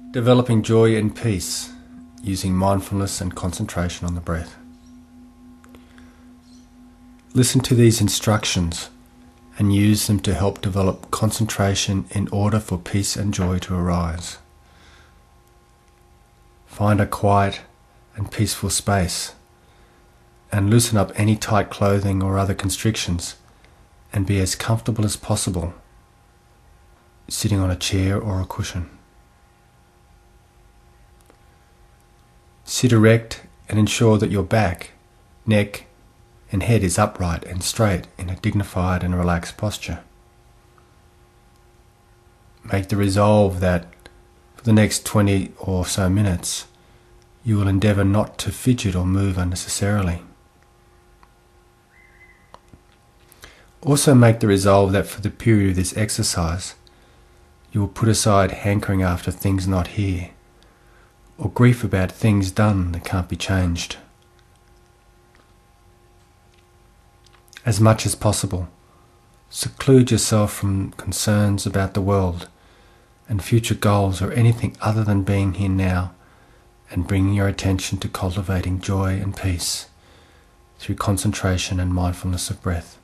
Developing joy and peace using mindfulness and concentration on the breath. Listen to these instructions and use them to help develop concentration in order for peace and joy to arise. Find a quiet and peaceful space and loosen up any tight clothing or other constrictions and be as comfortable as possible, sitting on a chair or a cushion. Sit erect and ensure that your back, neck and head is upright and straight in a dignified and relaxed posture. Make the resolve that for the next 20 or so minutes you will endeavour not to fidget or move unnecessarily. Also make the resolve that for the period of this exercise you will put aside hankering after things not here, or grief about things done that can't be changed. As much as possible, seclude yourself from concerns about the world and future goals or anything other than being here now and bringing your attention to cultivating joy and peace through concentration and mindfulness of breath.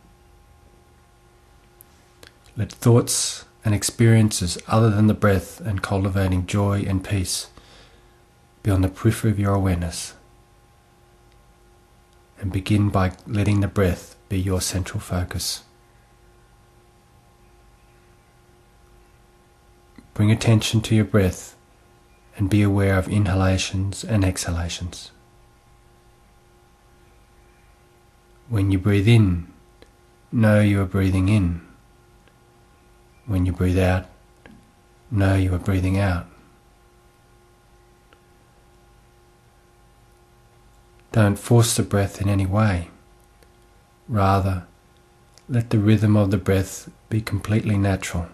Let thoughts and experiences other than the breath and cultivating joy and peace be on the periphery of your awareness, and begin by letting the breath be your central focus. Bring attention to your breath and be aware of inhalations and exhalations. When you breathe in, know you are breathing in. When you breathe out, know you are breathing out. Don't force the breath in any way. Rather, let the rhythm of the breath be completely natural.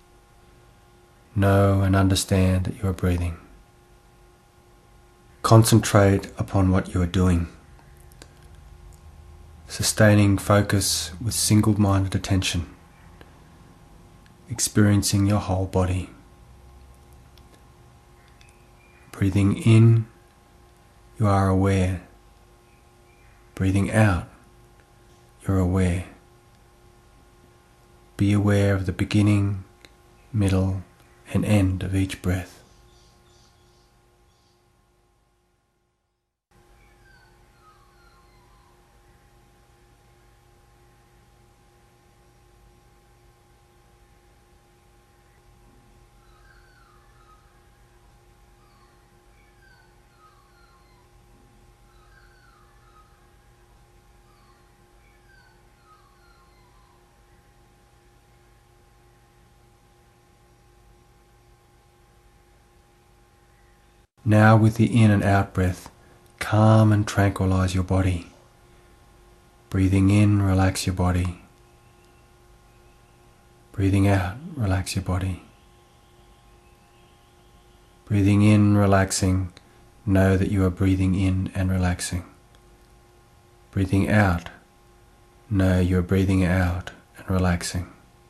Know and understand that you are breathing. Concentrate upon what you are doing, sustaining focus with single-minded attention, experiencing your whole body. Breathing in, you are aware. Breathing out, you're aware. Be aware of the beginning, middle, and end of each breath. Now with the in and out breath, calm and tranquilize your body. Breathing in, relax your body. Breathing out, relax your body. Breathing in, relaxing, know that you are breathing in and relaxing. Breathing out, know you are breathing out and relaxing.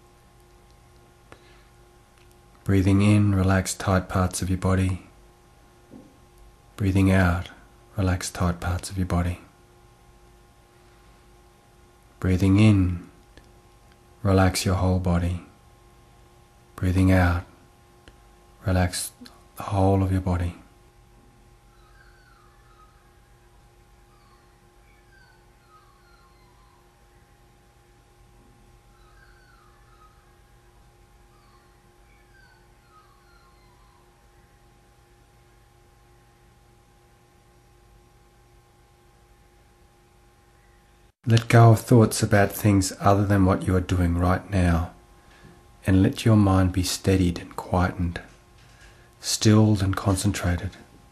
Breathing in, relax tight parts of your body. Breathing out, relax tight parts of your body. Breathing in, relax your whole body. Breathing out, relax the whole of your body. Let go of thoughts about things other than what you are doing right now, and let your mind be steadied and quietened, stilled and concentrated.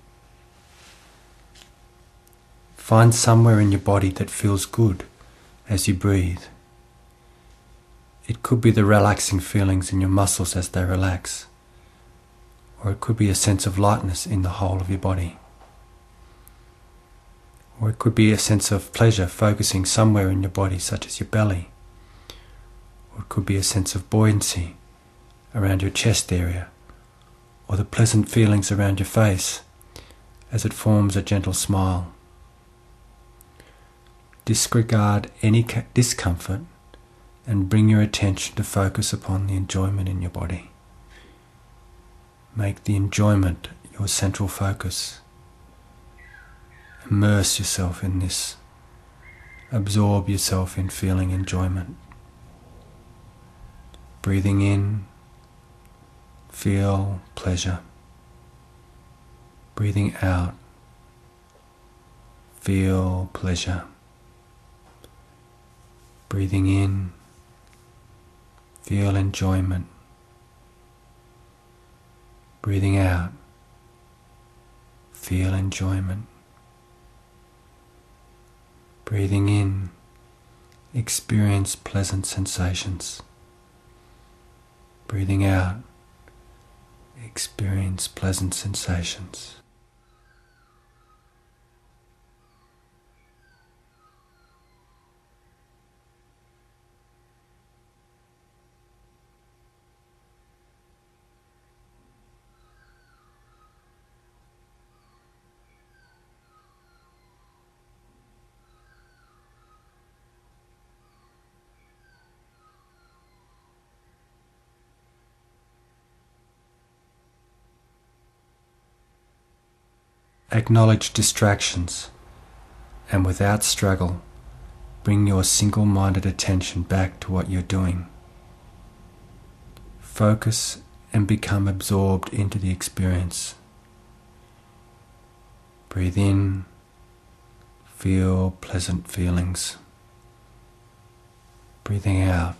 Find somewhere in your body that feels good as you breathe. It could be the relaxing feelings in your muscles as they relax, or it could be a sense of lightness in the whole of your body. Or it could be a sense of pleasure focusing somewhere in your body, such as your belly. Or it could be a sense of buoyancy around your chest area, or the pleasant feelings around your face as it forms a gentle smile. Disregard any discomfort and bring your attention to focus upon the enjoyment in your body. Make the enjoyment your central focus. Immerse yourself in this. Absorb yourself in feeling enjoyment. Breathing in, feel pleasure. Breathing out, feel pleasure. Breathing in, feel enjoyment. Breathing out, feel enjoyment. Breathing in, experience pleasant sensations. Breathing out, experience pleasant sensations. Acknowledge distractions, and without struggle, bring your single-minded attention back to what you're doing. Focus and become absorbed into the experience. Breathe in, feel pleasant feelings. Breathing out,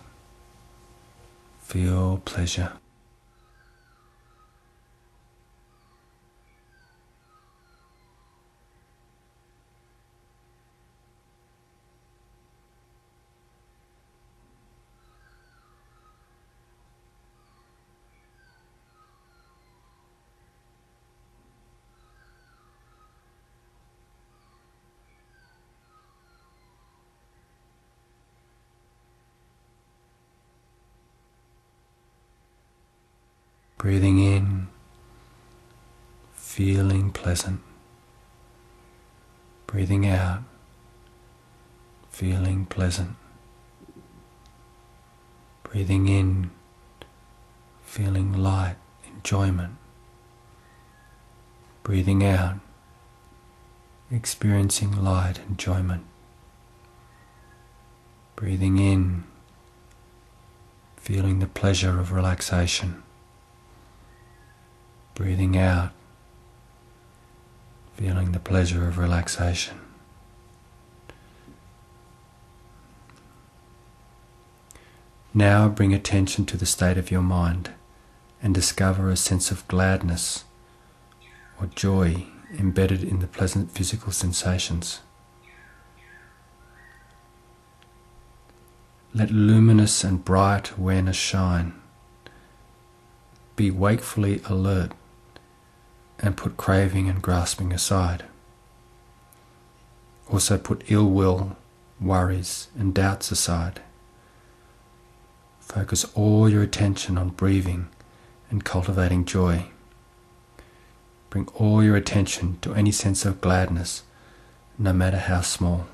feel pleasure. Breathing in, feeling pleasant. Breathing out, feeling pleasant. Breathing in, feeling light, enjoyment. Breathing out, experiencing light, enjoyment. Breathing in, feeling the pleasure of relaxation. Breathing out, feeling the pleasure of relaxation. Now bring attention to the state of your mind and discover a sense of gladness or joy embedded in the pleasant physical sensations. Let luminous and bright awareness shine. Be wakefully alert and put craving and grasping aside. Also put ill will, worries and doubts aside. Focus all your attention on breathing and cultivating joy. Bring all your attention to any sense of gladness, no matter how small.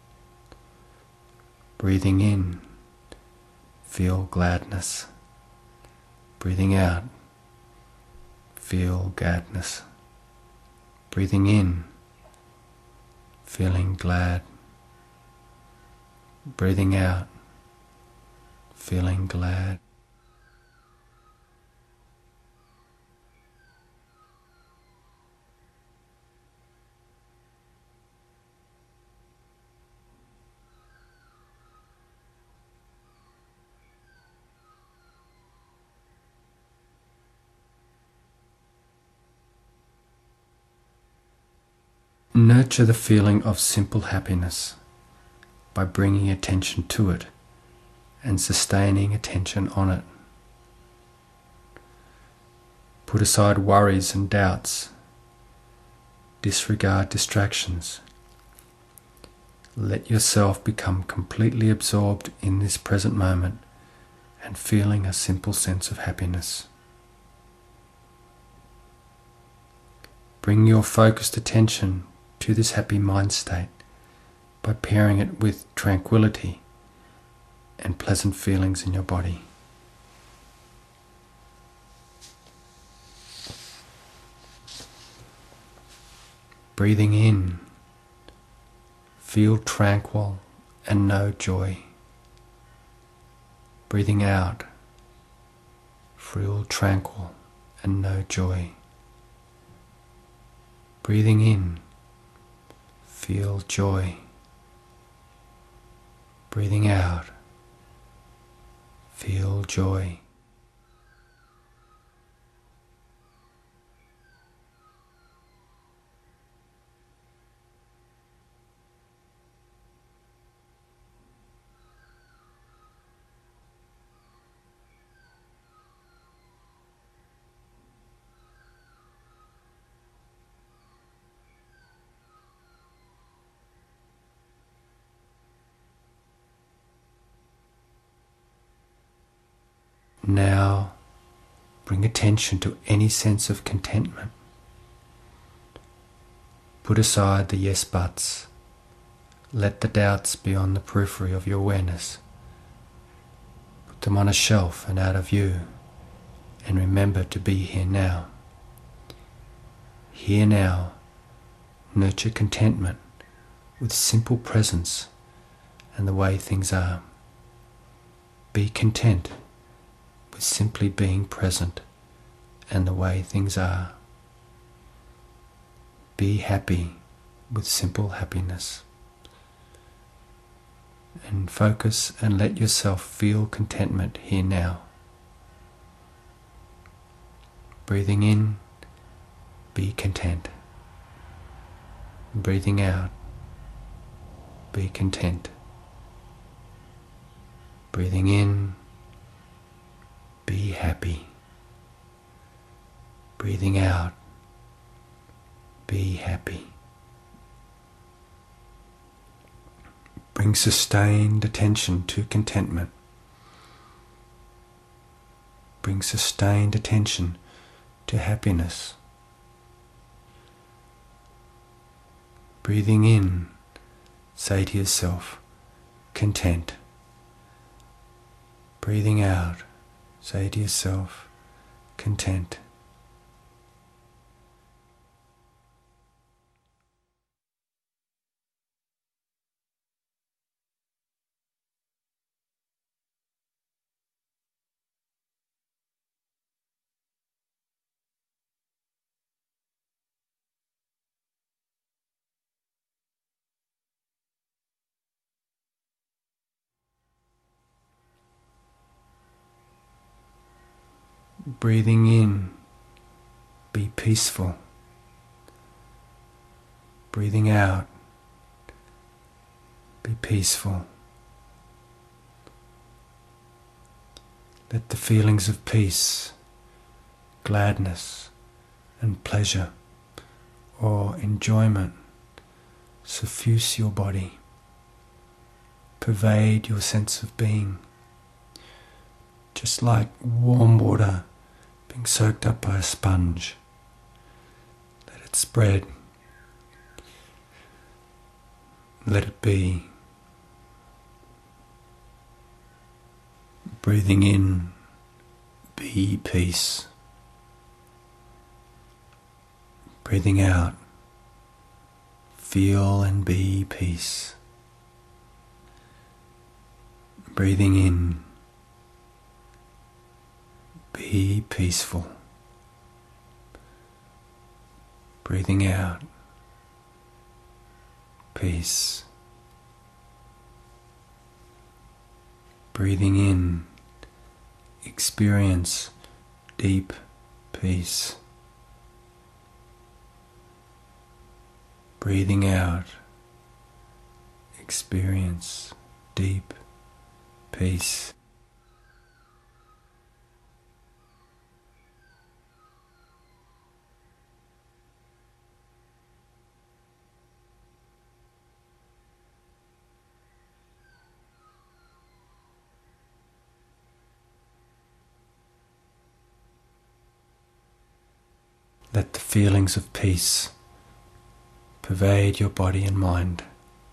Breathing in, feel gladness. Breathing out, feel gladness. Breathing in, feeling glad. Breathing out, feeling glad. Nurture the feeling of simple happiness by bringing attention to it and sustaining attention on it. Put aside worries and doubts. Disregard distractions. Let yourself become completely absorbed in this present moment and feeling a simple sense of happiness. Bring your focused attention to this happy mind state by pairing it with tranquility and pleasant feelings in your body. Breathing in, feel tranquil and no joy. Breathing out, feel tranquil and no joy. Breathing in, feel joy. Breathing out, feel joy. Now, bring attention to any sense of contentment. Put aside the yes buts. Let the doubts be on the periphery of your awareness. Put them on a shelf and out of view, and remember to be here now. Here now, nurture contentment with simple presence and the way things are. Be content with simply being present and the way things are. Be happy with simple happiness. And focus and let yourself feel contentment here now. Breathing in, be content. Breathing out, be content. Breathing in, be happy. Breathing out, be happy. Bring sustained attention to contentment. Bring sustained attention to happiness. Breathing in, say to yourself, content. Breathing out, say to yourself, content. Breathing in, be peaceful. Breathing out, be peaceful. Let the feelings of peace, gladness, and pleasure or enjoyment suffuse your body, pervade your sense of being, just like warm water being soaked up by a sponge. Let it spread. Let it be. Breathing in, be peace. Breathing out, feel and be peace. Breathing in, be peaceful. Breathing out, peace. Breathing in, experience deep peace. Breathing out, experience deep peace. Let the feelings of peace pervade your body and mind.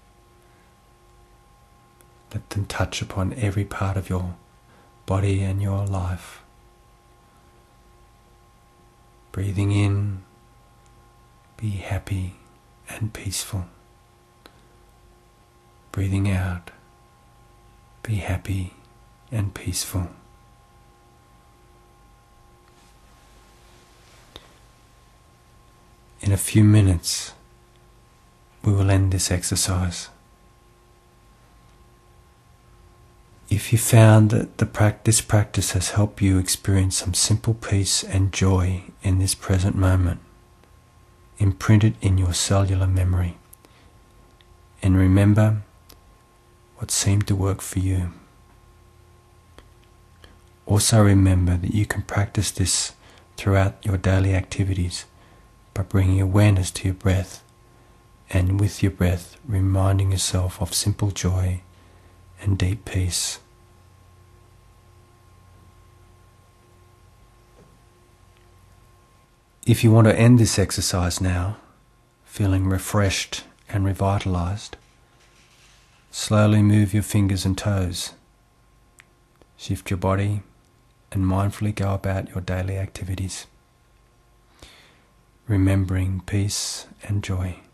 Let them touch upon every part of your body and your life. Breathing in, be happy and peaceful. Breathing out, be happy and peaceful. In a few minutes, we will end this exercise. If you found that this practice has helped you experience some simple peace and joy in this present moment, imprint it in your cellular memory and remember what seemed to work for you. Also remember that you can practice this throughout your daily activities by bringing awareness to your breath, and with your breath reminding yourself of simple joy and deep peace. If you want to end this exercise now, feeling refreshed and revitalized, slowly move your fingers and toes. Shift your body and mindfully go about your daily activities, remembering peace and joy.